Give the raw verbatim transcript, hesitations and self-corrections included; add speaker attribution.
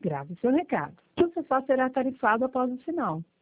Speaker 1: Grave seu recado. O sofá será tarifado após o sinal.